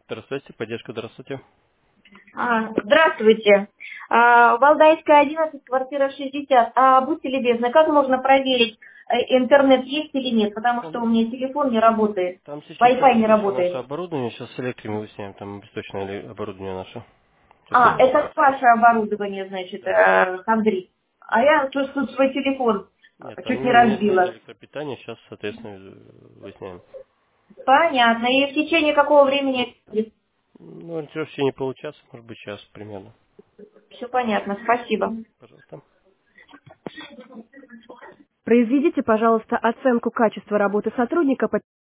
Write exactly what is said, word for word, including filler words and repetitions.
Здравствуйте, поддержка, здравствуйте. А, здравствуйте. А, Валдайская, одиннадцать, квартира шестьдесят. А, будьте любезны, как можно проверить, э, интернет есть или нет? Потому что Там, у меня телефон не работает, там сейчас Wi-Fi не обесточено наше работает. оборудование, сейчас с электриками выясняем, там обесточное ли- оборудование наше. Сейчас А, я... это ваше оборудование, значит, Да. э, Андрей. А я тут, тут свой телефон Нет, э, там чуть не именно не, нет разбила. электропитания, сейчас, соответственно, выясняем. Понятно. И в течение какого времени? Ну, ориентировочно не получаться, может быть, час примерно. Все понятно. Спасибо. Пожалуйста. Произведите, пожалуйста, оценку качества работы сотрудника по